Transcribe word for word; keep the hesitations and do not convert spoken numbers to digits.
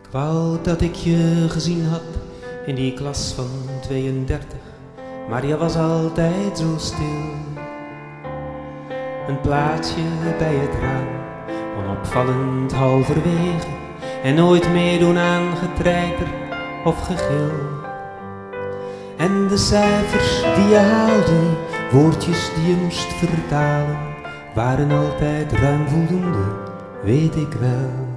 Ik wou dat ik je gezien had in die klas van tweeëndertig, maar je was altijd zo stil. Een plaatsje bij het raam, onopvallend halverwege, en nooit meedoen aan getreiter of gegil. En de cijfers die je haalde, woordjes die je moest vertalen, waren altijd ruim voldoende, weet ik wel.